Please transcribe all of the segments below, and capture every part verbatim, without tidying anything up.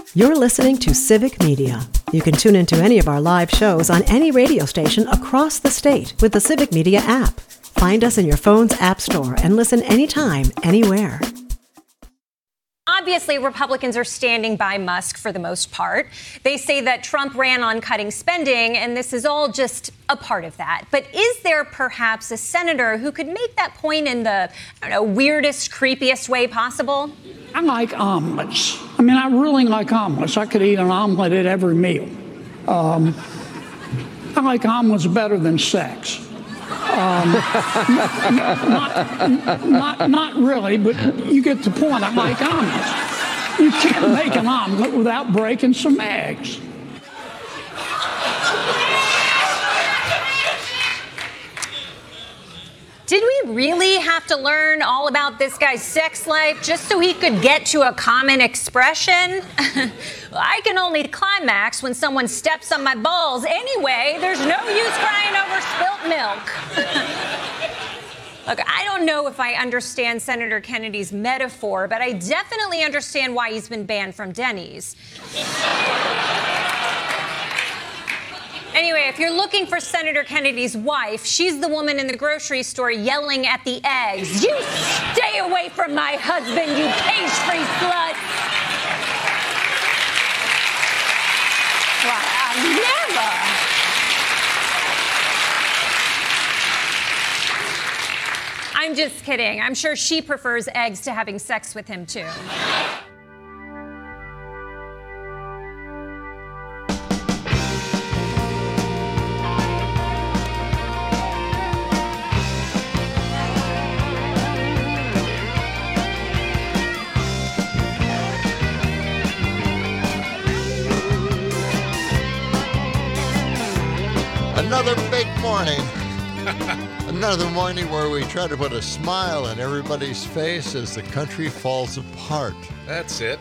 You're listening to Civic Media. You can tune into any of our live shows on any radio station across the state with the Civic Media app. Find us in your phone's app store and listen anytime, anywhere. Obviously, Republicans are standing by Musk for the most part. They say that Trump ran on cutting spending, and this is all just a part of that. But is there perhaps a senator who could make that point in the, I don't know, weirdest, creepiest way possible? I like omelets. I mean, I really like omelets. I could eat an omelet at every meal. Um, I like omelets better than sex. Um, not, not, not really, but you get the point. I like omelets. You can't make an omelet without breaking some eggs. Did we really have to learn all about this guy's sex life just so he could get to a common expression? I can only climax when someone steps on my balls anyway. There's no use crying over spilt milk. Look, I don't know if I understand Senator Kennedy's metaphor, but I definitely understand why he's been banned from Denny's. Anyway, if you're looking for Senator Kennedy's wife, she's the woman in the grocery store yelling at the eggs. You stay away from my husband, you pastry slut! Well, I never. I'm just kidding. I'm sure she prefers eggs to having sex with him, too. Another big morning. Another morning where we try to put a smile on everybody's face as the country falls apart. That's it.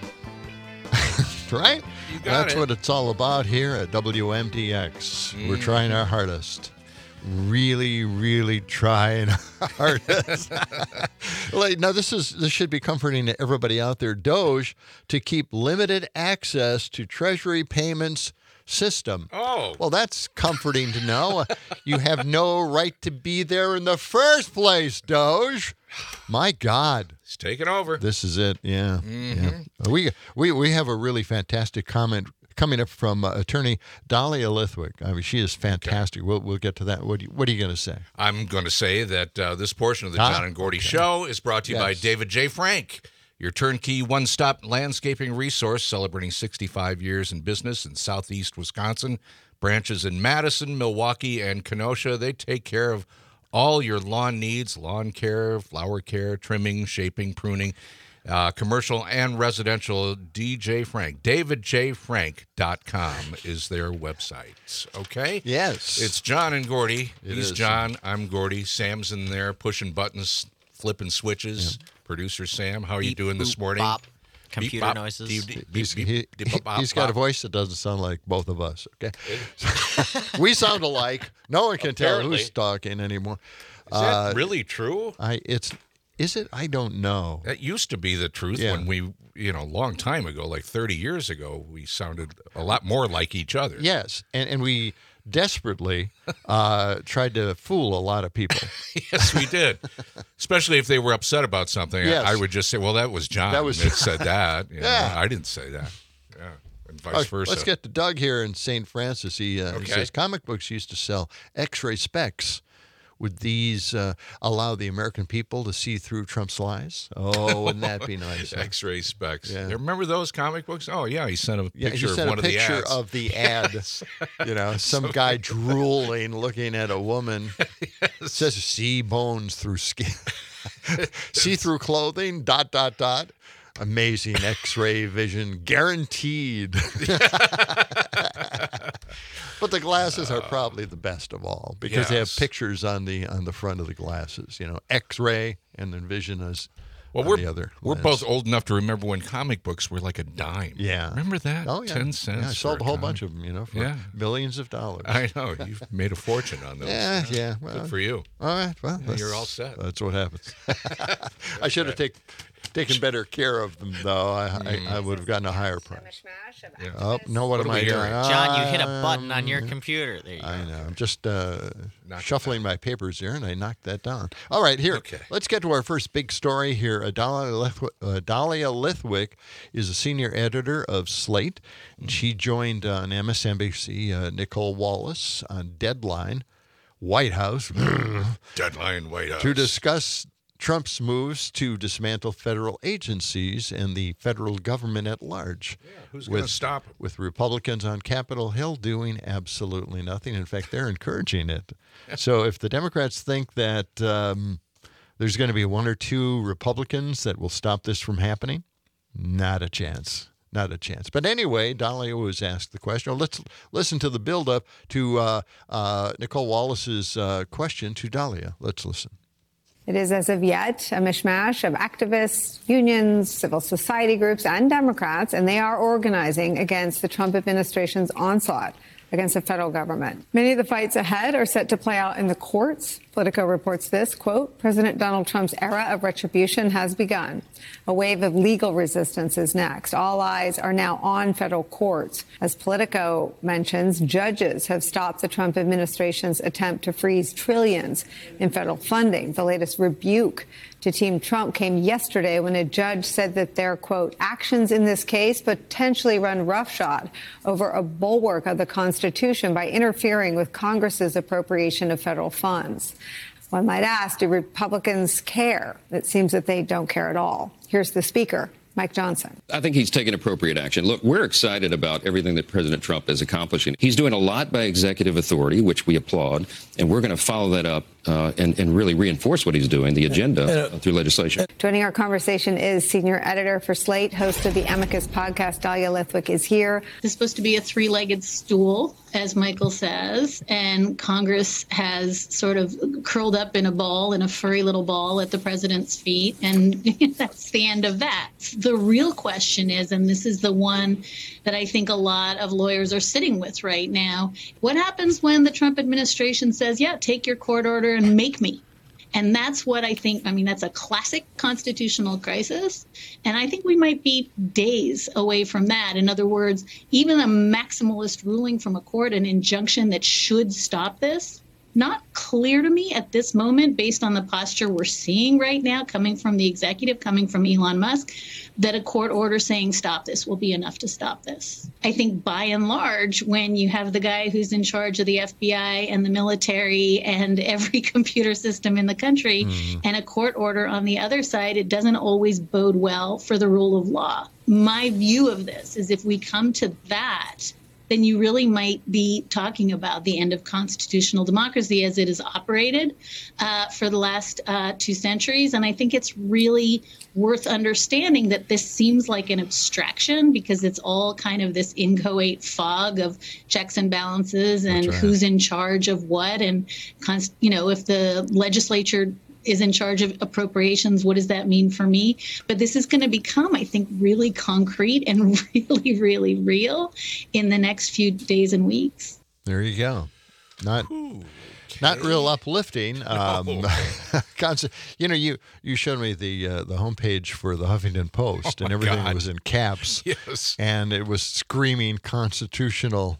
Right? You got That's it. what it's all about here at W M D X. Mm. We're trying our hardest. Really, really trying our hardest. Like, now, this is this should be comforting to everybody out there. Doge to keep limited access to Treasury payments system. Oh. Well, that's comforting to know. You have no right to be there in the first place, Doge. My God. It's taking over. This is it. Yeah. Mm-hmm. yeah. We, we, we have a really fantastic comment coming up from uh, attorney Dahlia Lithwick. I mean, she is fantastic. Okay. We'll, we'll get to that. What, do you, what are you going to say? I'm going to say that uh, this portion of the ah, John and Gordy okay. Show is brought to you yes. by David J. Frank, your turnkey one-stop landscaping resource, celebrating sixty-five years in business in southeast Wisconsin. Branches in Madison, Milwaukee, and Kenosha. They take care of all your lawn needs, lawn care, flower care, trimming, shaping, pruning, uh, commercial and residential. D J Frank, david j frank dot com is their website. Okay? Yes. It's John and Gordy. It He's is. John. I'm Gordy. Sam's in there pushing buttons, flipping switches. Yeah. Producer Sam, how are you Beep, doing this boop, morning? Bop. Computer Beep, bop. noises. Beep, beep, He's, beep, he, beep, bop, bop, he's got a bop. voice that doesn't sound like both of us, okay? We sound alike. No one can tell Apparently. who's talking anymore. Is that really true? I it's is it? I don't know. That used to be the truth Yeah. when we, you know, a long time ago, like thirty years ago, we sounded a lot more like each other. Yes, and and we desperately uh, tried to fool a lot of people. Yes, we did. Especially if they were upset about something. Yes. I would just say, well, that was John That was- that said that. You know, Yeah. I didn't say that. Yeah, and vice Uh, versa. Let's get to Doug here in Saint Francis. He, uh, he Okay. says comic books used to sell X-ray specs. Would these uh, allow the American people to see through Trump's lies? Oh, wouldn't that be nice? huh? X-ray specs. Yeah. Remember those comic books? Oh, yeah. He sent a Yeah, picture he sent of one a of the picture ads. of the ad. Yes. You know, some guy drooling, looking at a woman. It says see bones through skin, see through clothing. Dot dot dot. Amazing X-ray vision, guaranteed. But the glasses are probably the best of all because they have Yes. pictures on the on the front of the glasses. You know, X-ray and then vision as Well, on we're, the other. we're lens. both old enough to remember when comic books were like a dime. Yeah. Remember that? Oh yeah, ten cents. Yeah, I sold for a whole dime. bunch of them. You know, for Yeah. millions of dollars. I know. You've made a fortune on those. Yeah, yeah. Well, Good for you. all right. Well, Yeah, that's- you're all set. That's what happens. I should have take, taken better care of them, though, I, I, I would have gotten a higher price. Yeah. Oh, no, what, What am are we I doing? hearing? John, you hit a button on Um, your computer. There you I go. know. I'm just uh, Knock it shuffling my papers here, and I knocked that down. All right, here. Okay. Let's get to our first big story here. Uh, Dahlia, Lithwick, uh, Dahlia Lithwick is a senior editor of Slate, and she joined uh, on M S N B C uh, Nicole Wallace on Deadline, White House, Deadline White House. to discuss Trump's moves to dismantle federal agencies and the federal government at large. Yeah, who's going to with- stop him? With Republicans on Capitol Hill doing absolutely nothing. In fact, they're encouraging it. So if the Democrats think that um, there's going to be one or two Republicans that will stop this from happening, not a chance. Not a chance. But anyway, Dahlia was asked the question. Well, let's listen to the buildup to uh, uh, Nicole Wallace's uh, question to Dahlia. Let's listen. It is, as of yet, a mishmash of activists, unions, civil society groups, and Democrats, and they are organizing against the Trump administration's onslaught against the federal government. Many of the fights ahead are set to play out in the courts. Politico reports this, quote, President Donald Trump's era of retribution has begun. A wave of legal resistance is next. All eyes are now on federal courts. As Politico mentions, judges have stopped the Trump administration's attempt to freeze trillions in federal funding. The latest rebuke to Team Trump came yesterday when a judge said that their, quote, actions in this case potentially run roughshod over a bulwark of the Constitution by interfering with Congress's appropriation of federal funds. One might ask, do Republicans care? It seems that they don't care at all. Here's the Speaker, Mike Johnson. I think he's taken appropriate action. Look, we're excited about everything that President Trump is accomplishing. He's doing a lot by executive authority, which we applaud, and we're going to follow that up uh, and, and really reinforce what he's doing, the agenda, uh, through legislation. Joining our conversation is senior editor for Slate, host of the Amicus podcast, Dahlia Lithwick is here. It's supposed to be a three-legged stool, as Michael says, and Congress has sort of curled up in a ball, in a furry little ball at the president's feet, and that's the end of that. The real question is, and this is the one that I think a lot of lawyers are sitting with right now, what happens when the Trump administration says, yeah, take your court order and make me? And that's what I think, I mean, that's a classic constitutional crisis. And I think we might be days away from that. In other words, even a maximalist ruling from a court, an injunction that should stop this, not clear to me at this moment, based on the posture we're seeing right now, coming from the executive, coming from Elon Musk, that a court order saying stop this will be enough to stop this. I think by and large, when you have the guy who's in charge of the F B I and the military and every computer system in the country, mm. and a court order on the other side, it doesn't always bode well for the rule of law. My view of this is if we come to that, then you really might be talking about the end of constitutional democracy as it is operated uh, for the last uh, two centuries. And I think it's really worth understanding that this seems like an abstraction because it's all kind of this inchoate fog of checks and balances and right. who's in charge of what. And, you know, if the legislature is in charge of appropriations, what does that mean for me? But this is going to become, I think, really concrete and really, really real in the next few days and weeks. There you go. Not Ooh, okay. not real uplifting. No. Um, you know, you, you showed me the uh, the homepage for the Huffington Post, oh and everything God. was in caps. Yes. And it was screaming constitutional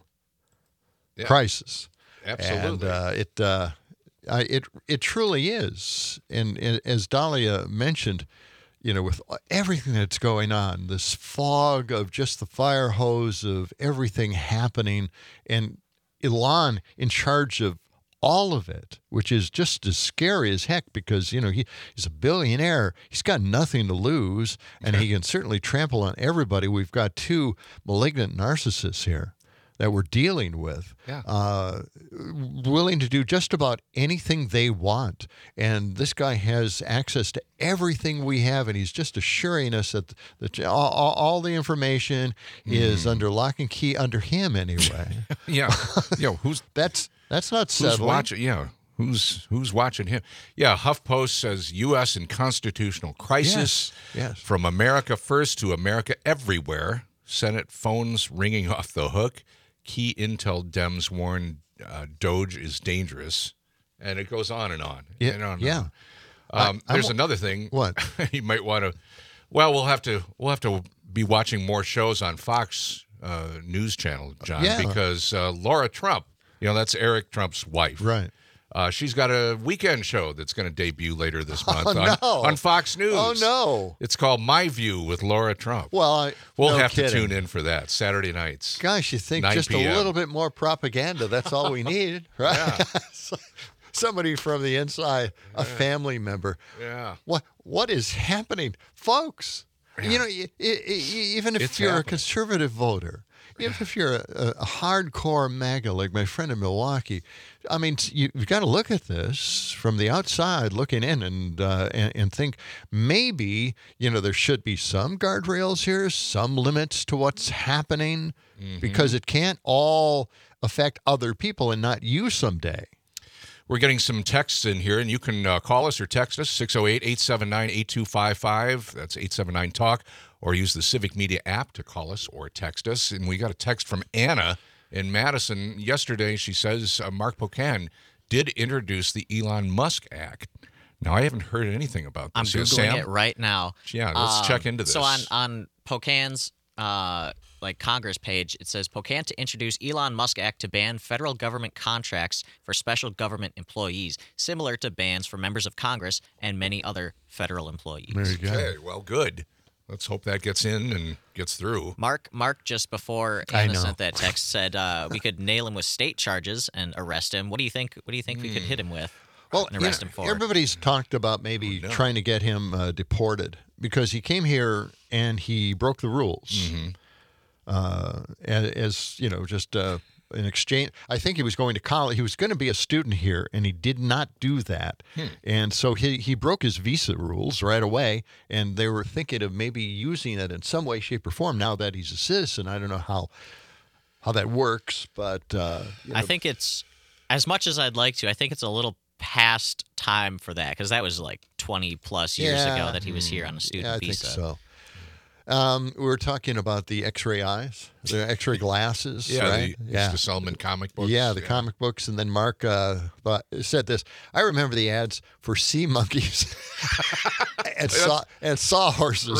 yeah. crisis. Absolutely. And uh, it... Uh, Uh, it it truly is, and, and as Dahlia mentioned, you know, with everything that's going on, this fog of just the fire hose of everything happening, and Elon in charge of all of it, which is just as scary as heck because, you know, he, he's a billionaire. He's got nothing to lose, and he can certainly trample on everybody. We've got two malignant narcissists here that we're dealing with, yeah. uh, willing to do just about anything they want. And this guy has access to everything we have, and he's just assuring us that, that all, all the information mm. is under lock and key under him anyway. yeah. yeah. Who's that's that's not settling. Who's watching? Yeah. Who's who's watching him? Yeah. HuffPost says U S in constitutional crisis. Yes. yes. From America first to America everywhere. Senate phones ringing off the hook. Key intel Dems warn uh, Doge is dangerous, and it goes on and on yeah, and on. And yeah. on. Um, I, there's I'm, another thing. What you might want to Well, we'll have to we'll have to be watching more shows on Fox uh, News Channel, John, Yeah. because uh, Laura Trump, you know, that's Eric Trump's wife. Right. Uh, she's got a weekend show that's going to debut later this month Oh, on, no. on Fox News. Oh, no. It's called My View with Laura Trump. Well, I, We'll no have kidding. to tune in for that Saturday nights. Gosh, you think nine just p.m. a little bit more propaganda, that's all we need, right? Yeah. Somebody from the inside, a family member. Yeah. What What is happening? Folks, you know, y- y- y- even if It's you're a happening. conservative voter, even if you're a, a hardcore MAGA like my friend in Milwaukee, I mean, you, you've got to look at this from the outside looking in and, uh, and and think maybe, you know, there should be some guardrails here, some limits to what's happening, because it can't all affect other people and not you someday. We're getting some texts in here, and you can uh, call us or text us, six oh eight, eight seven nine, eight two five five. That's eight seven nine talk, or use the Civic Media app to call us or text us. And we got a text from Anna in Madison. Yesterday, she says uh, Mark Pocan did introduce the Elon Musk Act. Now, I haven't heard anything about I'm this. Yeah, Googling Sam? it right now. Yeah, let's Um, check into this. So on, on Pocan's uh, like Congress page, it says Pocan to introduce Elon Musk Act to ban federal government contracts for special government employees, similar to bans for members of Congress and many other federal employees. There you go. Okay, well, good. Let's hope that gets in and gets through. Mark, Mark, just before I Anna know. sent that text, said uh, we could nail him with state charges and arrest him. What do you think? What do you think we could hit him with? Well, and you arrest know, him for? everybody's talked about maybe Oh, no. trying to get him uh, deported because he came here and he broke the rules. Mm-hmm. Uh, as, as you know, just uh, an exchange. I think he was going to college. He was going to be a student here, and he did not do that. Hmm. And so he he broke his visa rules right away. And they were thinking of maybe using it in some way, shape, or form. Now that he's a citizen, I don't know how how that works, but uh, you know, I think it's, as much as I'd like to, I think it's a little past time for that, because that was like twenty plus years Yeah. ago that he was here on a student yeah, I visa. think so. Um, we were talking about the X-ray eyes, the X-ray glasses, Yeah, right? the, yeah. the Selman comic books. Yeah, the comic books. And then Mark uh, thought, said this. I remember the ads for sea monkeys and saw and sawhorses.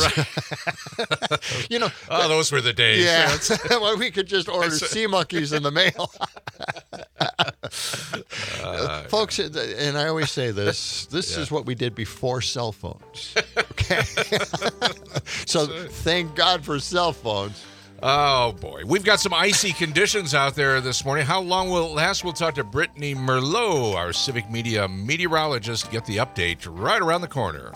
You know, Oh, those were the days. yeah. Well, we could just order sea monkeys in the mail. Uh, Folks, and I always say this, this Yeah. is what we did before cell phones. Okay. So thank God for cell phones. Oh, boy. We've got some icy conditions out there this morning. How long will it last? We'll talk to Brittany Merlot, our Civic Media meteorologist, to get the update right around the corner.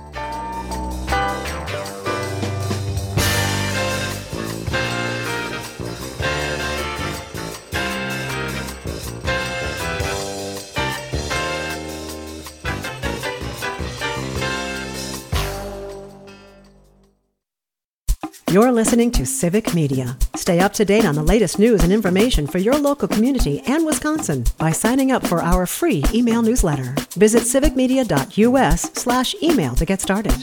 You're listening to Civic Media. Stay up to date on the latest news and information for your local community and Wisconsin by signing up for our free email newsletter. Visit civicmedia.us slash email to get started.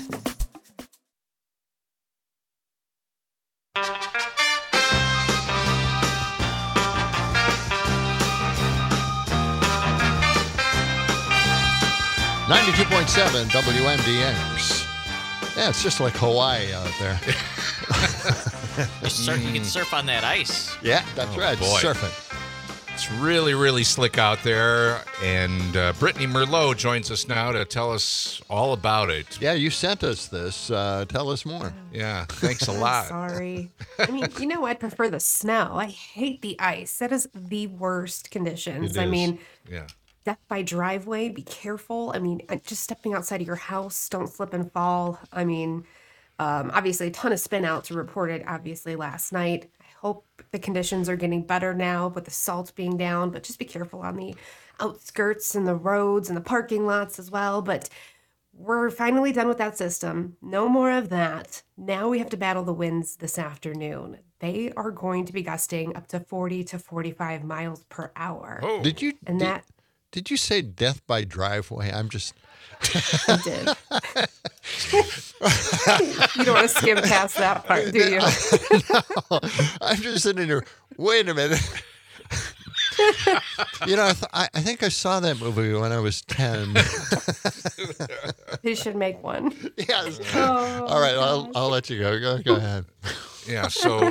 ninety-two point seven W M D X. Yeah, it's just like Hawaii out there. You, surf, you can surf on that ice. Yeah, that's Oh, right. boy. Surfing. It's really, really slick out there. And uh, Brittany Merlot joins us now to tell us all about it. Yeah, you sent us this. Uh, tell us more. Yeah, thanks a I'm lot. sorry. I mean, you know, I'd prefer the snow. I hate the ice. That is the worst conditions. It I is. mean, Yeah. death by driveway, be careful. I mean, uh, just stepping outside of your house, don't slip and fall. I mean, um, obviously, a ton of spin outs were reported, obviously, last night. I hope the conditions are getting better now with the salt being down, but just be careful on the outskirts and the roads and the parking lots as well. But we're finally done with that system. No more of that. Now we have to battle the winds this afternoon. They are going to be gusting up to forty to forty-five miles per hour. Oh, Did you And did, that did you say death by driveway? I'm just I did. You don't want to skim past that part, do you? no, I'm just sitting here. Wait a minute. You know, I, th- I I think I saw that movie when I was ten. You should make one. Yes. Oh, All right, I'll, I'll let you go. Go, go ahead. Yeah, so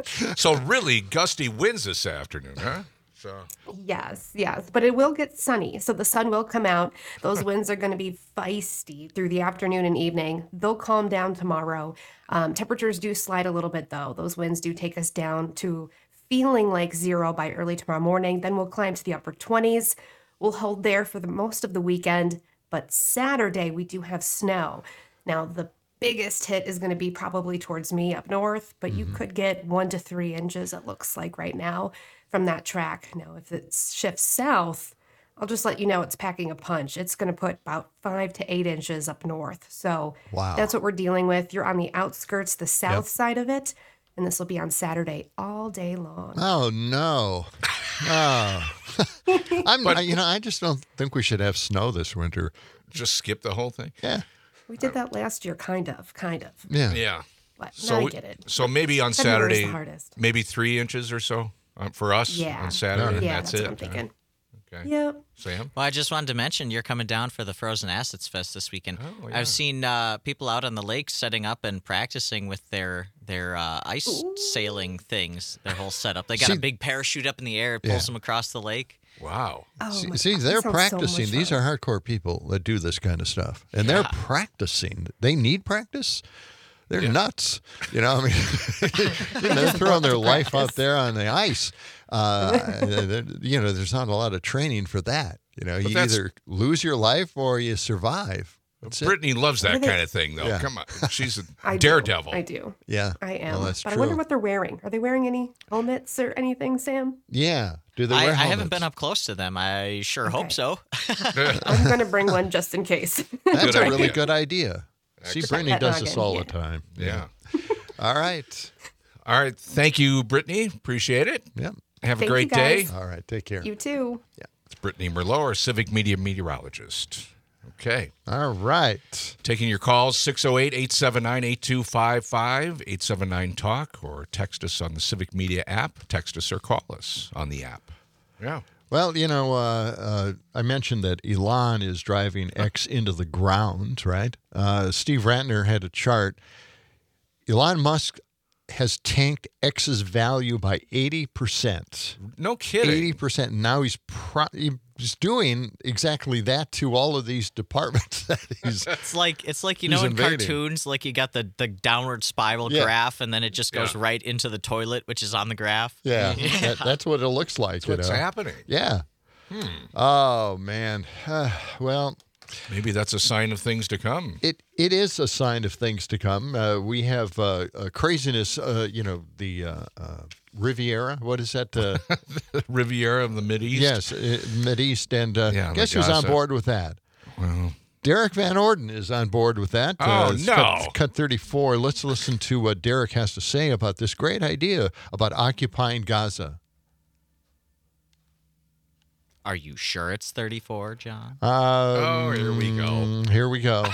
so really, Gusty wins this afternoon, huh? So Yes, yes, but it will get sunny, so the sun will come out. Those winds are going to be feisty through the afternoon and evening. They'll calm down tomorrow. Um, temperatures do slide a little bit, though. Those winds do take us down to feeling like zero by early tomorrow morning. Then we'll climb to the upper twenties. We'll hold there for the most of the weekend, but Saturday we do have snow. Now, the biggest hit is going to be probably towards me up north, but you could get one to three inches, it looks like right now, from that track. Now, if it shifts south, I'll just let you know it's packing a punch. It's going to put about five to eight inches up north. So Wow. that's what we're dealing with. You're on the outskirts, the south Yep. side of it, and this will be on Saturday all day long. Oh no. Oh. I'm. But- I, you know, I just don't think we should have snow this winter. just skip the whole thing. Yeah. We did that last year, kind of, kind of. Yeah. Yeah. But So now I get it. so maybe on February's the Saturday, hardest. maybe three inches or so um, for us Yeah. on Saturday. and Yeah, that's, that's, it. what I'm thinking. Okay. Yep. Sam. Well, I just wanted to mention you're coming down for the Frozen Assets Fest this weekend. Oh, yeah. I've seen uh, people out on the lake setting up and practicing with their their uh, ice sailing things, their whole setup. They got See- a big parachute up in the air, it pulls Yeah. them across the lake. Wow. Oh, See, my see God, that they're sounds so much practicing. These fun. are hardcore people that do this kind of stuff, and they're Yeah. practicing. They need practice. They're Yeah. nuts. You know, I mean, they're throwing their life out there on the ice. Uh, and, you know, there's not a lot of training for that. You know, But you that's- either lose your life or you survive. That's it. Brittany loves that What are they- kind of thing, though. Yeah. Come on. She's a I do. daredevil. I do. Yeah, I am. Well, that's but true. I wonder what they're wearing. Are they wearing any helmets or anything, Sam? Yeah, do they I, wear I haven't helmets? been up close to them. I sure hope Okay. so. I'm going to bring one just in case. That's Good a idea. really good idea. See, Excellent. Brittany That does this noggin, all yeah. the time. Yeah. All right. All right. Thank you, Brittany. Appreciate it. Yep. Have a Thank great you, guys. day. All right. Take care. You too. It's Brittany Merlot, our civic media meteorologist. Okay. All right. Taking your calls, six oh eight, eight seven nine, eight two five five, eight seven nine talk, or text us on the Civic Media app. Text us or call us on the app. Yeah. Well, you know, uh, uh, I mentioned that Elon is driving X into the ground, right? Uh, Steve Ratner had a chart. Elon Musk has tanked X's value by eighty percent. No kidding. eighty percent. Now he's pro- he's doing exactly that to all of these departments that he's. It's like it's like you He's know in invading. cartoons, like you got the, the downward spiral Yeah. graph, and then it just goes Yeah. right into the toilet, which is on the graph. Yeah, that, that's what it looks like. That's what's you know? happening. Yeah. Oh man. Well, Maybe that's a sign of things to come. It it is a sign of things to come. Uh, we have uh, uh, craziness. Uh, you know, the uh, uh, Riviera. What is that? Uh, Riviera of the Mideast. yes, uh, Mideast. And uh, Yeah, the guess who's on Gaza. board with that? Well, Derek Van Orden is on board with that. Oh, it's no. Cut, cut thirty-four. Let's listen to what Derek has to say about this great idea about occupying Gaza. Are you sure it's thirty-four, John? Um, Oh, here we go. Here we go.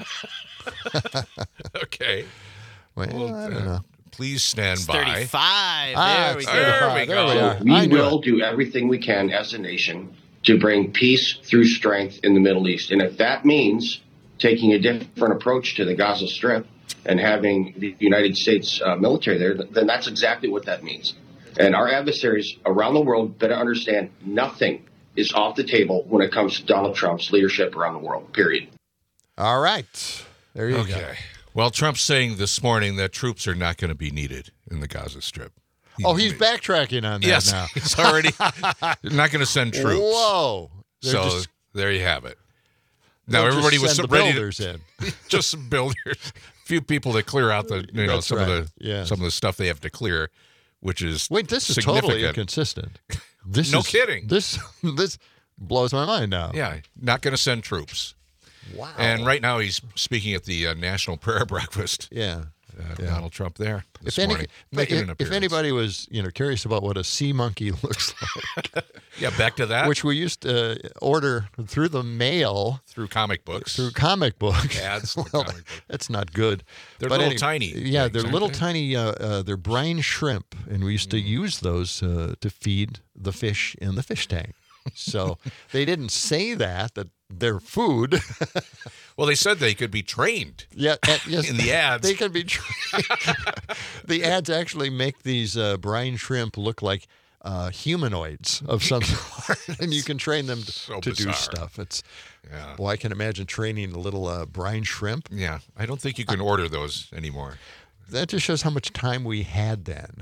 okay. Well, Well, I uh, don't know. Please stand It's by. thirty-five. Ah, there we it's go. There we thirty-five. go. There we are. We I knew will it. do everything we can as a nation to bring peace through strength in the Middle East. And if that means taking a different approach to the Gaza Strip and having the United States uh, military there, then that's exactly what that means. And our adversaries around the world better understand nothing is off the table when it comes to Donald Trump's leadership around the world, period. All right. There you go. Okay. Well, Trump's saying this morning that troops are not going to be needed in the Gaza Strip. Oh, he's backtracking on that yes, now. he's already not going to send troops. Whoa. They're So just- there you have it. Now they'll just everybody was send the ready builders to in. just some builders, a few people to clear out the you know That's some right. of the Yes. some of the stuff they have to clear, which is Wait, this is significant. totally inconsistent. This No is, kidding. This this blows my mind now. Yeah, not going to send troops. Wow. And right now he's speaking at the uh, National Prayer Breakfast. Yeah. uh, Yeah. Donald Trump there this If, any, morning, making if, an if appearance. anybody was, you know, curious about what a sea monkey looks like, yeah, back to that. which we used to order through the mail, through comic books, through comic books. ads. to well, comic book. that's not good. They're But little any- tiny Yeah, things, they're aren't little they? tiny. Uh, uh, they're brine shrimp, and we used to use those uh, to feed the fish in the fish tank. So they didn't say that that they're food. Well, they said they could be trained. Yeah, and- yes, in the ads. they can be. Trained. The ads actually make these uh, brine shrimp look like uh, humanoids of some sort, and you can train them to, So to do bizarre. stuff. It's Yeah. boy, I can imagine training a little uh, brine shrimp. Yeah, I don't think you can order those anymore. That just shows how much time we had then.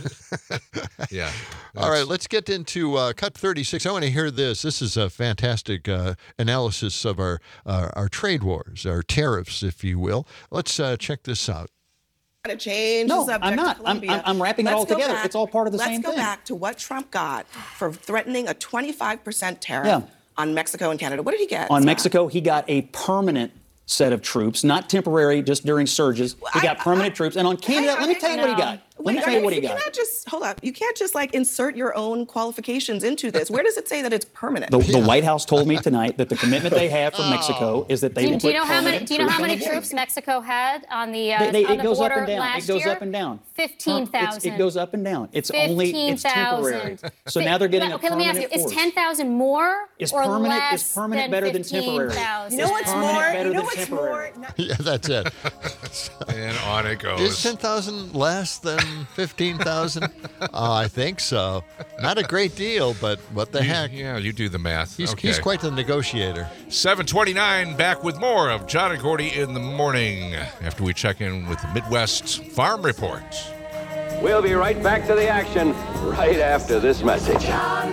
Yeah. All right, let's get into uh, Cut thirty-six. I want to hear this. This is a fantastic uh, analysis of our, uh, our trade wars, our tariffs, if you will. Let's uh, check this out. To change No, the subject I'm not. to I'm- Colombia. I'm- I'm wrapping it Let's all go together. back- It's all part of the let's same go thing. back to what Trump got for threatening a twenty-five percent tariff Yeah. on Mexico and Canada. What did he get? On Scott? Mexico, he got a permanent set of troops, not temporary, just during surges. He got permanent troops. And on Canada, let me tell you what he got. Let me Wait, tell you what he you got. cannot just hold up. You can't just like insert your own qualifications into this. Where does it say that it's permanent? The, the White House told me tonight that the commitment they have for Mexico is that they Do, will do you put know how many? permanent Do you know how troops on many the border. troops Mexico had on the uh, They- they- on it the goes up border and down. last It goes year? up and down. Fifteen It's- thousand. It goes up and down. It's only it's temporary. So now they're getting a Okay, let me ask you: permanent Is force. ten thousand more Is or permanent- less is permanent than better than temporary? fifteen thousand? You know what's permanent more? better You know than what's temporary. more? Yeah, that's it. And on it goes. Is ten thousand less than fifteen thousand? Oh, I think so. Not a great deal, but what the You- heck? Yeah, you do the math. He's, okay. he's quite the negotiator. seven twenty-nine, back with more of John and Gordy in the morning after we check in with the Midwest Farm Report. We'll be right back to the action right after this message.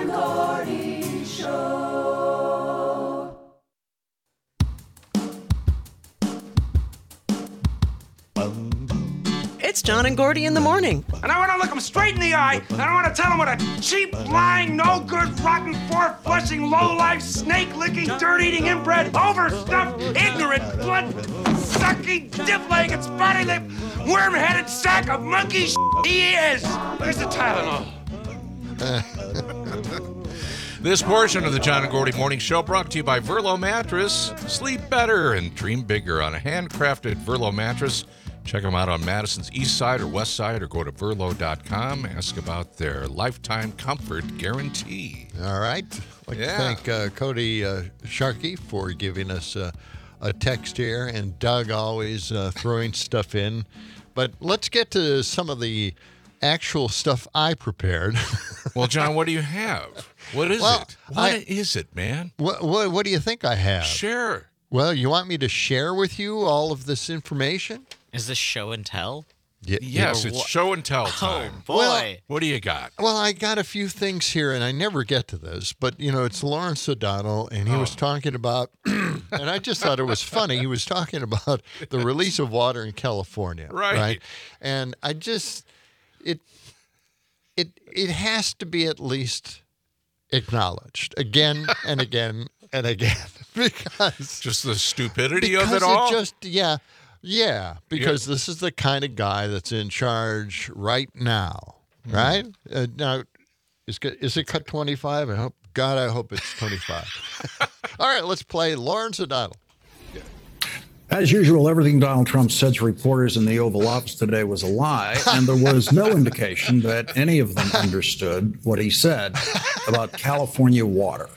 It's John and Gordy in the morning. And I want to look them straight in the eye, and I want to tell them what a cheap, lying, no good, rotten, four-flushing, low-life, snake-licking, dirt-eating, inbred, overstuffed, ignorant, blood-sucking, dip-legged, spotty-lipped, worm-headed sack of monkey shit he is. Where's the Tylenol? This portion of the John and Gordy Morning Show brought to you by Verlo Mattress. Sleep better and dream bigger on a handcrafted Verlo mattress. Check them out on Madison's east side or west side, or go to verlo dot com. Ask about their lifetime comfort guarantee. All right. I'd like Yeah. to thank uh, Cody uh, Sharkey for giving us uh, a text here, and Doug always uh, throwing stuff in. But let's get to some of the actual stuff I prepared. Well, John, what do you have? What is Well, it? What I- is it, man? What, what, what do you think I have? Share. Well, you want me to share with you all of this information? Is this show and tell? Y- Yes, yeah. it's show and tell time. Oh, boy. Well- What do you got? Well, I got a few things here, and I never get to this, but, you know, it's Lawrence O'Donnell, and he Oh. was talking about, and I just thought it was funny. He was talking about the release of water in California. Right. And I just, it, it, it has to be at least acknowledged again and again and again because Just the stupidity because of it all? It just, yeah, yeah, because this is the kind of guy that's in charge right now, Hmm. right? Uh, now, is, it- is it cut twenty-five? I hope, God, I hope it's twenty-five. All right, let's play Lawrence O'Donnell. As usual, everything Donald Trump said to reporters in the Oval Office today was a lie, and there was no indication that any of them understood what he said about California water.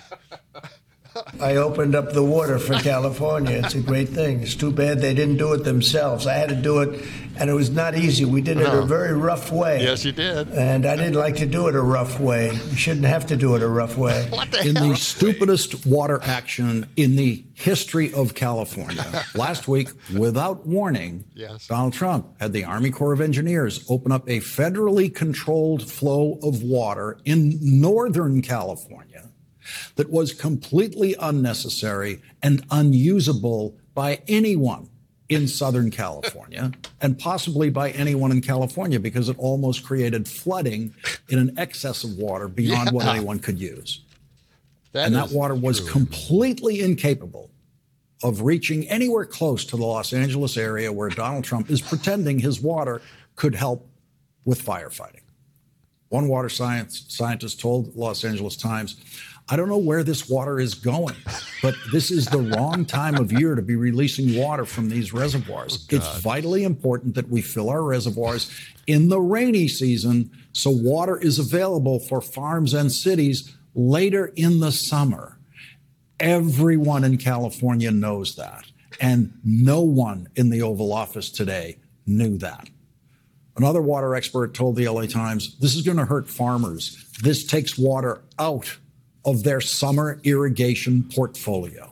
I opened up the water for California. It's a great thing. It's too bad they didn't do it themselves. I had to do it, and it was not easy. We did it No. a very rough way. Yes, you did. And I didn't like to do it a rough way. You shouldn't have to do it a rough way. What the In hell? the stupidest water action in the history of California. Last week, without warning, Yes. Donald Trump had the Army Corps of Engineers open up a federally controlled flow of water in Northern California that was completely unnecessary and unusable by anyone in Southern California and possibly by anyone in California because it almost created flooding in an excess of water beyond what Yeah. anyone could use. That and that is water was true. completely incapable of reaching anywhere close to the Los Angeles area where Donald Trump is pretending his water could help with firefighting. One water science scientist told Los Angeles Times, I don't know where this water is going, but this is the wrong time of year to be releasing water from these reservoirs. Oh, it's vitally important that we fill our reservoirs in the rainy season so water is available for farms and cities later in the summer. Everyone in California knows that, and no one in the Oval Office today knew that. Another water expert told the L A Times, this is going to hurt farmers. This takes water out of their summer irrigation portfolio.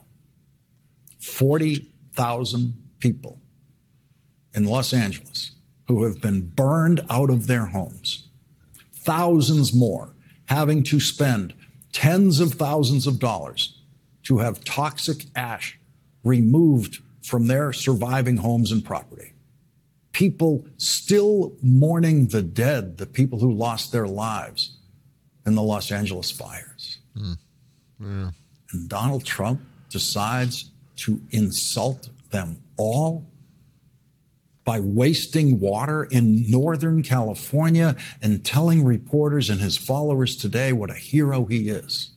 forty thousand people in Los Angeles who have been burned out of their homes. Thousands more having to spend tens of thousands of dollars to have toxic ash removed from their surviving homes and property. People still mourning the dead, the people who lost their lives in the Los Angeles fires. Mm. Yeah. And Donald Trump decides to insult them all by wasting water in Northern California and telling reporters and his followers today what a hero he is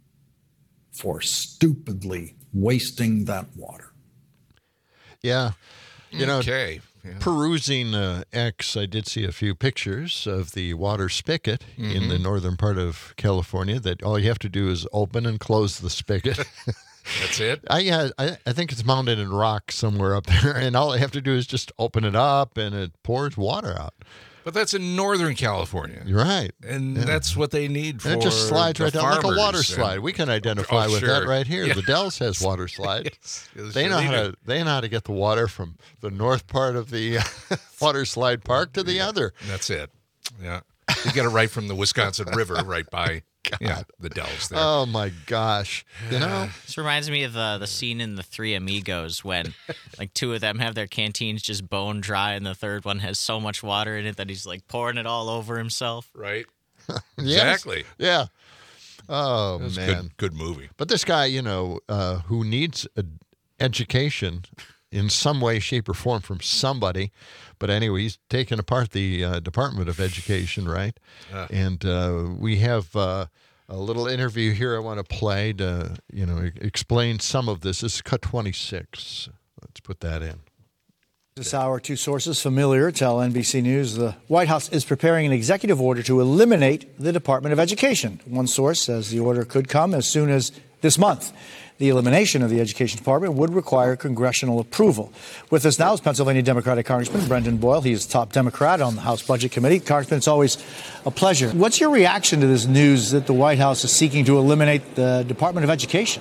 for stupidly wasting that water. Yeah. You know, okay. Yeah. Perusing uh, X, I did see a few pictures of the water spigot mm-hmm. in the northern part of California that all you have to do is open and close the spigot. That's it? I, yeah, I, I think it's mounted in rock somewhere up there, and all I have to do is just open it up, and it pours water out. But that's in Northern California. You're right. And yeah. that's what they need for and it just slides right down like a water slide. And, we can identify oh, with sure. that right here. Yeah. The Dells has water slide. yes. Yes, they sure know they how do. to they know how to get the water from the north part of the water slide park to the yeah. other. That's it. Yeah. You get it right from the Wisconsin River right by yeah, the Dells there. Oh, my gosh. You know? This reminds me of the, the scene in The Three Amigos when, like, two of them have their canteens just bone dry and the third one has so much water in it that he's, like, pouring it all over himself. Right. Yes. Exactly. Yeah. Oh, That's man. Good, good movie. But this guy, you know, uh, who needs a education in some way, shape, or form from somebody. But anyway, he's taken apart the uh, Department of Education, right? Uh. And uh, we have uh, a little interview here I want to play to, you know, explain some of this. This is cut twenty-six. Let's put that in. This hour, two sources familiar tell N B C News the White House is preparing an executive order to eliminate the Department of Education. One source says the order could come as soon as this month. The elimination of the Education Department would require congressional approval. With us now is Pennsylvania Democratic Congressman Brendan Boyle. He is top Democrat on the House Budget Committee. Congressman, it's always a pleasure. What's your reaction to this news that the White House is seeking to eliminate the Department of Education?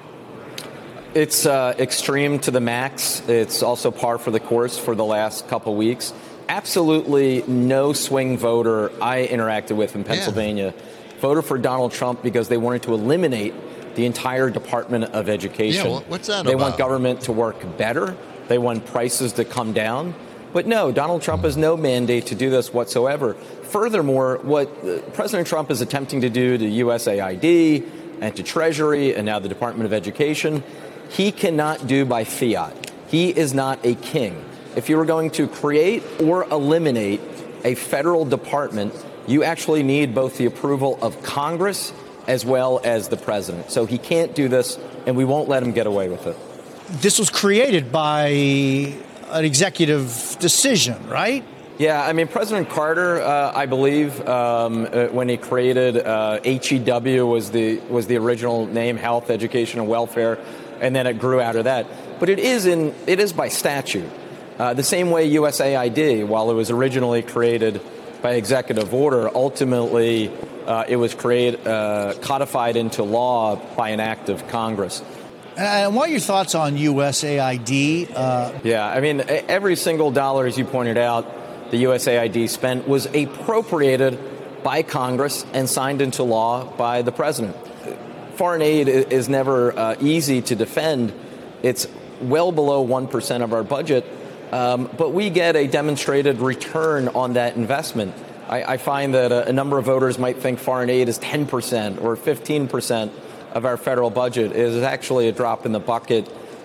It's uh, extreme to the max. It's also par for the course for the last couple weeks. Absolutely no swing voter I interacted with in Pennsylvania yeah. voted for Donald Trump because they wanted to eliminate the entire Department of Education. Yeah, what's that They about? want government to work better. They want prices to come down. But no, Donald Trump has no mandate to do this whatsoever. Furthermore, what President Trump is attempting to do to U S A I D and to Treasury and now the Department of Education, he cannot do by fiat. He is not a king. If you were going to create or eliminate a federal department, you actually need both the approval of Congress as well as the president. So he can't do this, and we won't let him get away with it. This was created by an executive decision, right? Yeah, I mean, President Carter, uh, I believe, um, uh, when he created uh, H E W was the was the original name, Health, Education, and Welfare, and then it grew out of that. But it is in it is by statute. Uh, the same way U S A I D, while it was originally created by executive order, ultimately uh, it was created, uh, codified into law by an act of Congress. And what are your thoughts on U S A I D? Uh... Yeah, I mean, every single dollar, as you pointed out, the U S A I D spent was appropriated by Congress and signed into law by the president. Foreign aid is never uh, easy to defend. It's well below one percent of our budget. Um, but we get a demonstrated return on that investment. I, I find that a, a number of voters might think foreign aid is ten percent or fifteen percent of our federal budget. It is actually a drop in the bucket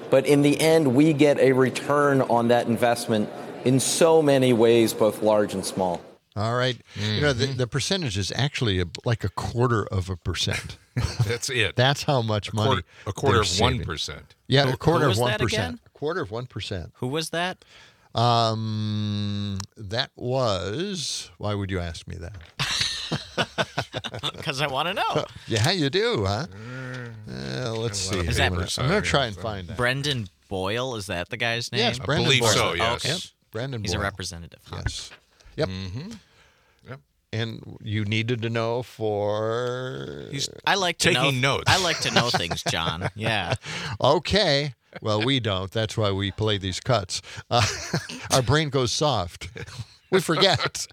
But in the end, we get a return on that investment in so many ways, both large and small. All right. Mm-hmm. You know, the, the percentage is actually a, like a quarter of a percent. That's it. That's how much a money. Quarter, a quarter of saving. one percent. Yeah, Who- a quarter who of was that one percent. again? A quarter of one percent. Who was that? Um, that was. Why would you ask me that? Because I want to know. Yeah, you do, huh? Uh, let's see. Is that- I'm going to try and find that. Brendan Boyle, is that the guy's name? Yes, I Brendan believe Boyle. so, yes. Okay. Yep, Brendan He's Boyle. a representative. Huh? Yes. Yep. Mm-hmm. Yep. And you needed to know for. He's I like to taking know, notes. I like to know things, John. Yeah. Okay. Well, we don't. That's why we play these cuts. Uh, our brain goes soft. We forget.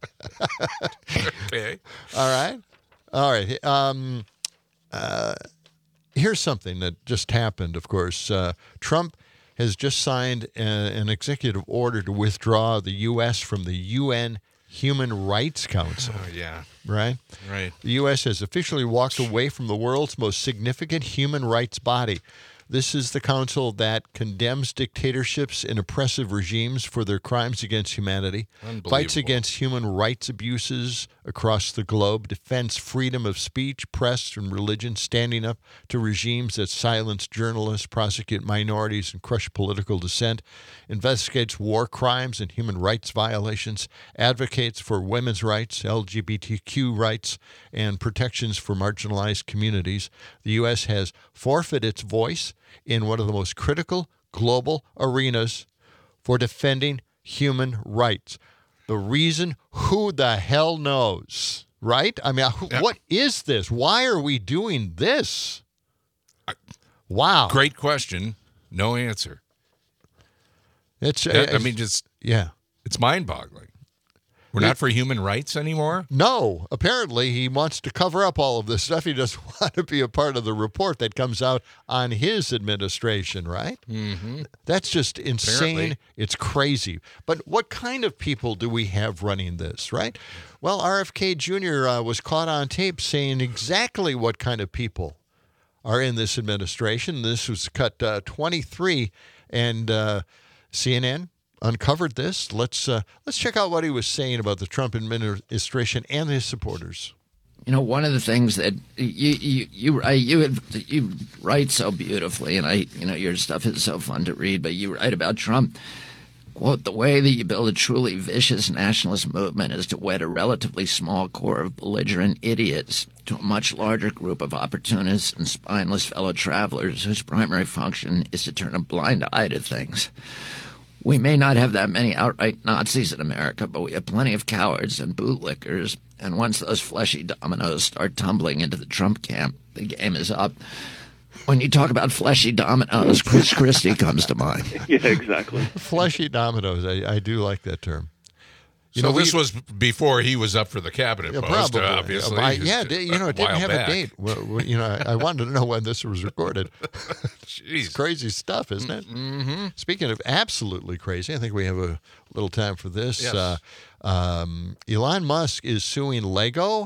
Okay. All right. All right. Um, uh, here's something that just happened, of course. Uh, Trump has just signed a, an executive order to withdraw the U S from the U N Human Rights Council. Oh, yeah. Right? Right. The U S has officially walked away from the world's most significant human rights body. This is the council that condemns dictatorships and oppressive regimes for their crimes against humanity, fights against human rights abuses across the globe, defends freedom of speech, press, and religion, standing up to regimes that silence journalists, prosecute minorities, and crush political dissent, investigates war crimes and human rights violations, advocates for women's rights, L G B T Q rights, and protections for marginalized communities. The U S has forfeited its voice in one of the most critical global arenas for defending human rights. The reason, who the hell knows, right? I mean, who, Yeah. what is this? Why are we doing this? Wow. Great question. No answer. It's, Yeah, I it's- mean, just yeah. it's mind-boggling. We're not for human rights anymore? No. Apparently, he wants to cover up all of this stuff. He doesn't want to be a part of the report that comes out on his administration, right? Mm-hmm. That's just insane. Apparently. It's crazy. But what kind of people do we have running this, right? Well, R F K Junior Uh, was caught on tape saying exactly what kind of people are in this administration. This was cut uh, twenty-three, and uh, C N N uncovered this. Let's uh, let's check out what he was saying about the Trump administration and his supporters. You know, one of the things that you you you write, you you write so beautifully, and I, you know, your stuff is so fun to read. But you write about Trump. Quote, the way that you build a truly vicious nationalist movement is to wed a relatively small core of belligerent idiots to a much larger group of opportunists and spineless fellow travelers whose primary function is to turn a blind eye to things. We may not have that many outright Nazis in America, but we have plenty of cowards and bootlickers, and once those fleshy dominoes start tumbling into the Trump camp, the game is up. When you talk about fleshy dominoes, Chris Christie comes to mind. Yeah, exactly. Fleshy dominoes. I, I do like that term. You so know, this we- was before he was up for the cabinet Yeah, post, probably. obviously. Uh, I- just yeah, a- di- you know, it a didn't while have back. a date. Well, well, you know, I, I wanted to know when this was recorded. Jeez. It's crazy stuff, isn't it? Mm-hmm. Speaking of absolutely crazy, I think we have a little time for this. Yes. Uh, um, Elon Musk is suing Lego,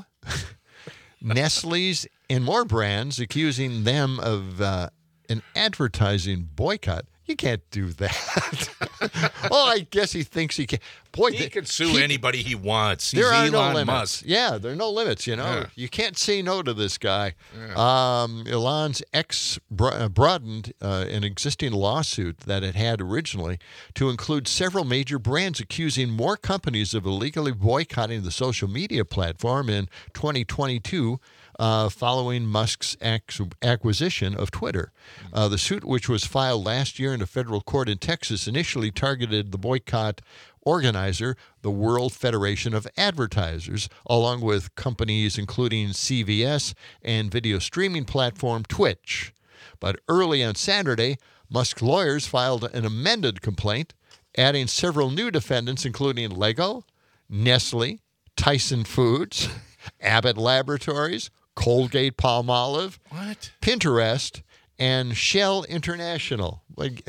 Nestle's, and more brands, accusing them of uh, an advertising boycott. You can't do that. Oh, I guess he thinks he can. Boy, He they- can sue he- anybody he wants. He's there are Elon no limits. Musk. Yeah, there are no limits, you know. Yeah. You can't say no to this guy. Um, Elon's ex bro- uh, broadened uh, an existing lawsuit that it had originally to include several major brands, accusing more companies of illegally boycotting the social media platform in twenty twenty-two. Uh, following Musk's ac- acquisition of Twitter. Uh, the suit, which was filed last year in a federal court in Texas, initially targeted the boycott organizer, the World Federation of Advertisers, along with companies including C V S and video streaming platform Twitch. But early on Saturday, Musk's lawyers filed an amended complaint, adding several new defendants, including Lego, Nestle, Tyson Foods, Abbott Laboratories, Colgate Palmolive, What? Pinterest, and Shell International. Like,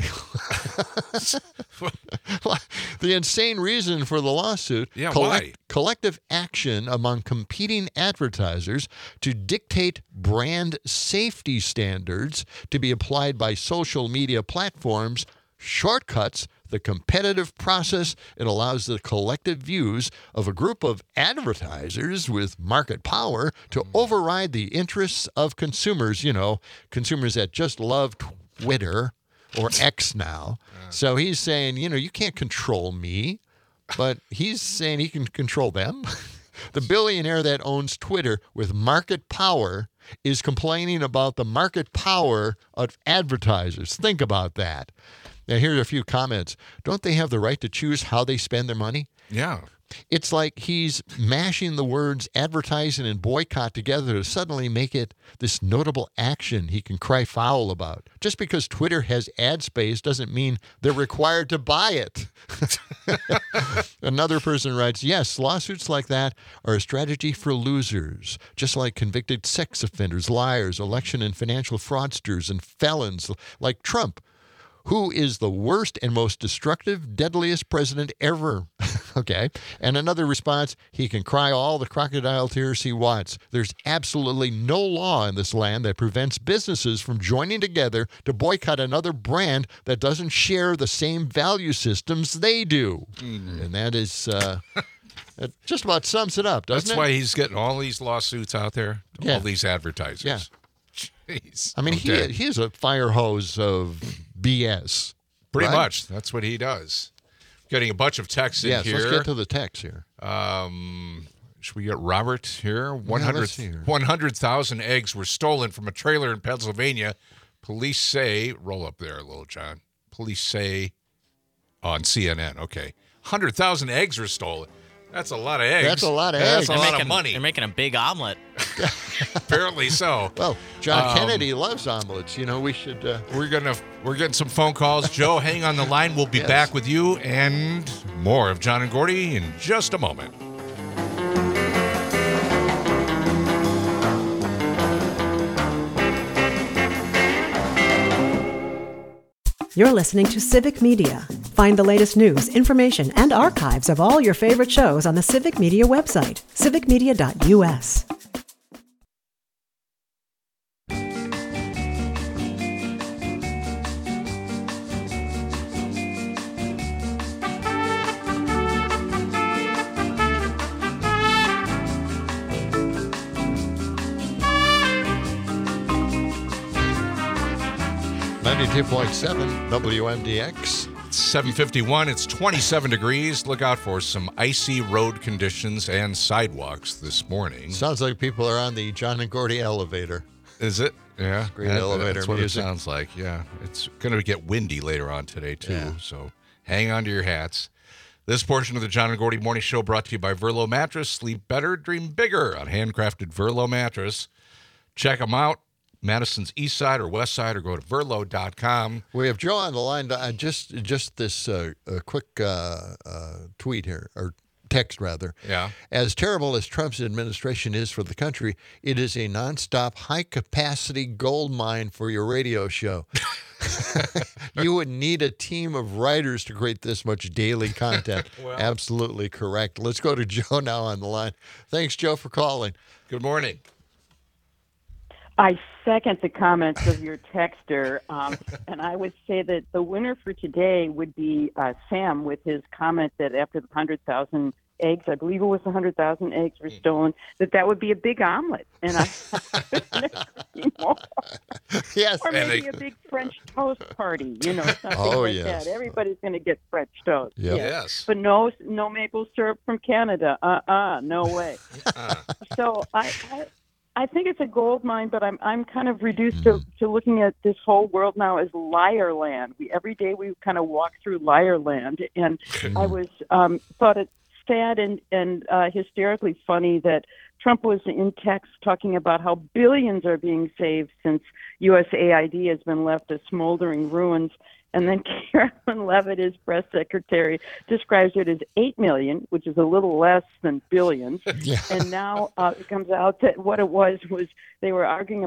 the insane reason for the lawsuit, Yeah, collect- why? collective action among competing advertisers to dictate brand safety standards to be applied by social media platforms shortcuts the competitive process. It allows the collective views of a group of advertisers with market power to override the interests of consumers, you know, consumers that just love Twitter or X now. So he's saying, you know, you can't control me, but he's saying he can control them. The billionaire that owns Twitter with market power is complaining about the market power of advertisers. Think about that. Now, here's a few comments. Don't they have the right to choose how they spend their money? Yeah. It's like he's mashing the words advertising and boycott together to suddenly make it this notable action he can cry foul about. Just because Twitter has ad space doesn't mean they're required to buy it. Another person writes, yes, lawsuits like that are a strategy for losers, just like convicted sex offenders, liars, election and financial fraudsters, and felons like Trump, who is the worst and most destructive, deadliest president ever. Okay. And another response, he can cry all the crocodile tears he wants. There's absolutely no law in this land that prevents businesses from joining together to boycott another brand that doesn't share the same value systems they do. Mm-hmm. And that is, uh, that just about sums it up, doesn't That's it? why he's getting all these lawsuits out there, Yeah. all these advertisers. Yeah. Jeez. I mean, Okay. he he is a fire hose of B S. Pretty right? much. That's what he does. Getting a bunch of texts in Yes, here. let's get to the text here. Um, should we get Robert here? one let's hundred see here. one hundred thousand eggs were stolen from a trailer in Pennsylvania. Police say, roll up there, Little John. Police say on C N N, okay. one hundred thousand eggs were stolen. That's a lot of eggs. That's a lot of That's eggs. a They're lot making, of money. They're making a big omelet. Apparently so. Well, John Um, Kennedy loves omelets. You know, we should. Uh, We're gonna we're getting some phone calls. Joe, hang on the line. We'll be Yes. back with you and more of John and Gordy in just a moment. You're listening to Civic Media. Find the latest news, information, and archives of all your favorite shows on the Civic Media website, civic media dot u s. ninety-two point seven W M D X. seven fifty-one. It's twenty-seven degrees. Look out for some icy road conditions and sidewalks this morning. Sounds like people are on the John and Gordy elevator. Is it? Yeah. Great That- elevator That's what music. it sounds like. Yeah. It's going to get windy later on today, too. Yeah. So hang on to your hats. This portion of the John and Gordy Morning Show brought to you by Verlo Mattress. Sleep better, dream bigger on handcrafted Verlo Mattress. Check them out. Madison's east side or west side, or go to verlo dot com. We have Joe on the line. Uh, just just this uh, a quick uh, uh, tweet here, or text rather. Yeah. As terrible as Trump's administration is for the country, it is a nonstop, high-capacity gold mine for your radio show. You would need a team of writers to create this much daily content. Well. Absolutely correct. Let's go to Joe now on the line. Thanks, Joe, for calling. Good morning. I second the comments of your texter, um, and I would say that the winner for today would be uh, Sam with his comment that after the one hundred thousand eggs, I believe it was one hundred thousand eggs were stolen, that that would be a big omelet. And I more. Yes. Or And maybe they- a big French toast party, you know, something Oh, like yes. that. Everybody's going to get French toast. Yep. Yeah. Yes. But no, no maple syrup from Canada. Uh-uh, no way. Uh, So I, I, I think it's a gold mine, but I'm I'm kind of reduced to, to looking at this whole world now as liar land. We every day we kind of walk through liar land, and I was um, thought it sad and and uh, hysterically funny that Trump was in text talking about how billions are being saved since U S A I D has been left as smoldering ruins. And then Carolyn Levitt, his press secretary, describes it as eight million, which is a little less than billions. Yeah. And now uh, it comes out that what it was was they were arguing about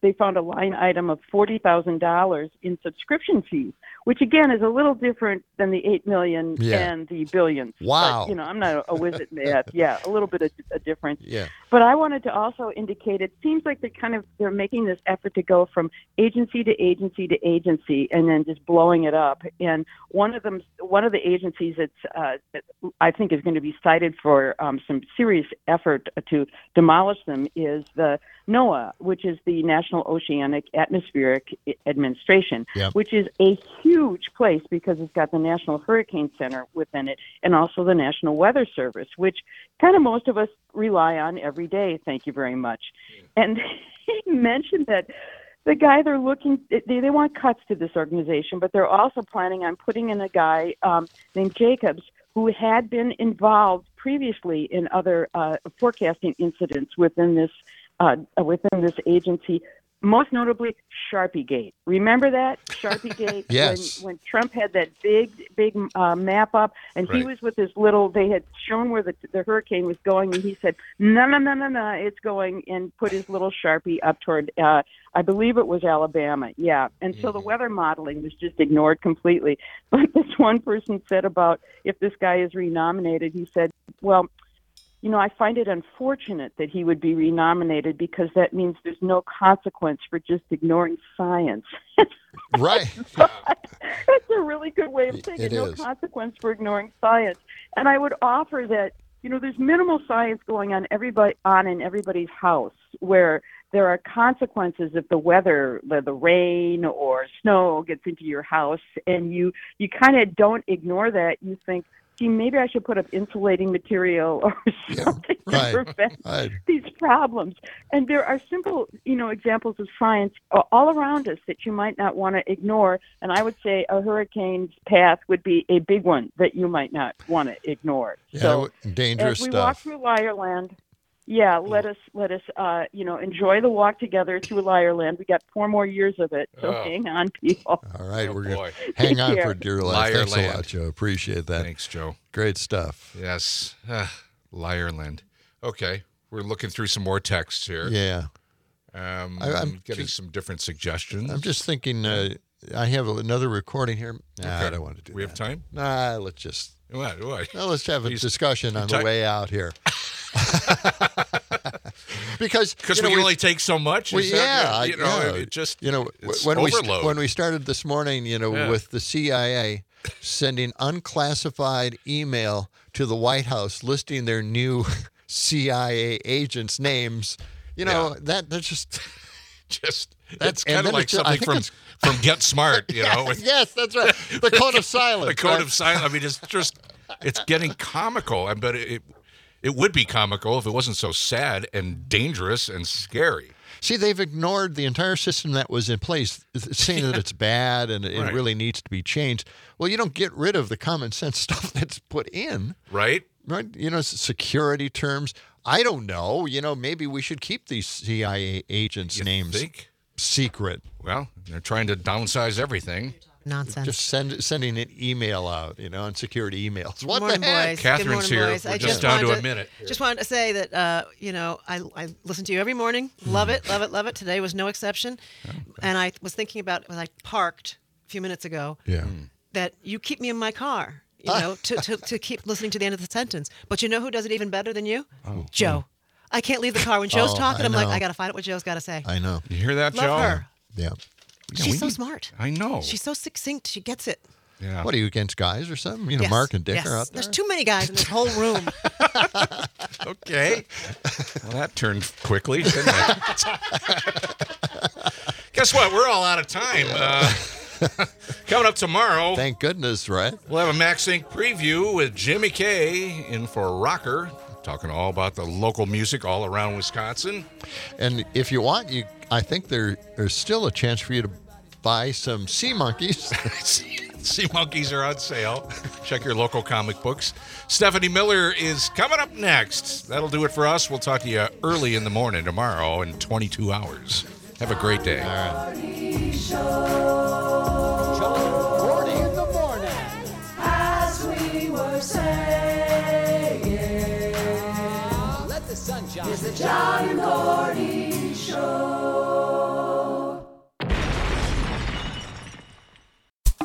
they found a line item of forty thousand dollars in subscription fees, which again is a little different than the eight million Yeah. and the billions. Wow. But, you know, I'm not a whiz at math. Yeah, a little bit of a difference. Yeah. But I wanted to also indicate it seems like they're kind of they're making this effort to go from agency to agency to agency and then just blowing it up. And one of them, one of the agencies that's uh, that I think is going to be cited for um, some serious effort to demolish them is the NOAA, which is the National Oceanic Atmospheric Administration, Yep. which is a huge place because it's got the National Hurricane Center within it and also the National Weather Service, which kind of most of us rely on every day. Thank you very much. And he mentioned that the guy they're looking, they, they want cuts to this organization, but they're also planning on putting in a guy um, named Jacobs who had been involved previously in other uh, forecasting incidents within this uh, within this agency, most notably Sharpiegate. Remember that Sharpiegate? Yes. When, when Trump had that big, big uh, map up, and he Right. was with this little. They had shown where the the hurricane was going, and he said, "No, no, no, no, no, it's going," and put his little Sharpie up toward. Uh, I believe it was Alabama. Yeah, and so the weather modeling was just ignored completely. But this one person said about if this guy is renominated, he said, "Well, you know, I find it unfortunate that he would be renominated because that means there's no consequence for just ignoring science." Right. That's a really good way of saying It it. No is. consequence for ignoring science. And I would offer that, you know, there's minimal science going on everybody on in everybody's house where there are consequences if the weather, the, the rain or snow gets into your house, and you you kind of don't ignore that. You think, gee, maybe I should put up insulating material or something right, to prevent right. these problems. And there are simple, you know, examples of science all around us that you might not want to ignore. And I would say a hurricane's path would be a big one that you might not want to ignore. Yeah, so dangerous as we stuff. walk through Liarland, yeah, let us let us uh, you know enjoy the walk together through Liarland. We got four more years of it, so Oh. hang on, people. All right, Oh, we're boy. going to hang on Take for care. dear life. Liar Thanks a land. lot, Joe. Appreciate that. Thanks, Joe. Great stuff. Yes. Uh, Liarland. Okay. We're looking through some more texts here. Yeah. Um, I- I'm getting just- some different suggestions. I'm just thinking, uh, I have another recording here. Nah, Okay. I don't want to do We that. have time? Nah, let's just, What? What? no, let's have a Please- discussion on Ti- the way out here. Because Because you know, we can only take so much. Well, Is yeah, that, I- you know, yeah. it just you know it's when we st- overload. when we started this morning, you know, Yeah. with the C I A sending unclassified email to the White House listing their new C I A agents' names. You know, Yeah. that that's just just That- it's and kind of then like it's just- I something think from it's- from Get Smart, you know. yes, with- yes, that's right. The code of silence. the code right? of silence. I mean, it's just it's getting comical. I bet it it would be comical if it wasn't so sad and dangerous and scary. See, they've ignored the entire system that was in place, saying that it's bad and it Right. really needs to be changed. Well, you don't get rid of the common sense stuff that's put in. Right? Right? You know, security terms. I don't know. You know, maybe we should keep these C I A agents' You names think? secret. Well, they're trying to downsize everything. Nonsense. Just send sending an email out, you know, on security emails. What Good morning, the heck? boys. Catherine's Good morning, here. boys. We're I just down to wanted a minute here. Just wanted to say that, uh, you know, I, I listen to you every morning. Love it, love it, love it. Today was no exception. And I was thinking about when I parked a few minutes ago Yeah. that you keep me in my car, you know, to, to, to keep listening to the end of the sentence. But you know who does it even better than you? Oh, Joe. I can't leave the car when Joe's Oh, talking. I I'm like, know. I got to find out what Joe's got to say. I know. You hear that, Love Joe? her. Yeah. Yeah, She's we so need- smart. I know. She's so succinct. She gets it. Yeah. What are you against guys or something? You know, Yes, Mark and Dick yes. are out there. There's too many guys in this whole room. Okay. Well, that turned quickly, didn't it? Guess what? We're all out of time. Uh, coming up tomorrow, Thank goodness, right? we'll have a Max Inc preview with Jimmy K in for Rocker, talking all about the local music all around Wisconsin. And if you want, you I think there there's still a chance for you to buy some Sea Monkeys. Sea Monkeys are on sale. Check your local comic books. Stephanie Miller is coming up next. That'll do it for us. We'll talk to you early in the morning tomorrow in twenty-two hours. Have a great day. Forty in the morning. As we were saying, let the sun shine. It's the John and Gordy Show.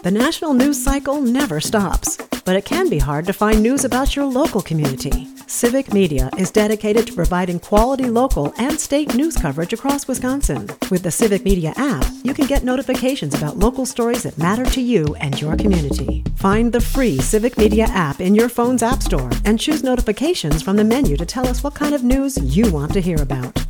The national news cycle never stops, but it can be hard to find news about your local community. Civic Media is dedicated to providing quality local and state news coverage across Wisconsin. With the Civic Media app, you can get notifications about local stories that matter to you and your community. Find the free Civic Media app in your phone's app store and choose notifications from the menu to tell us what kind of news you want to hear about.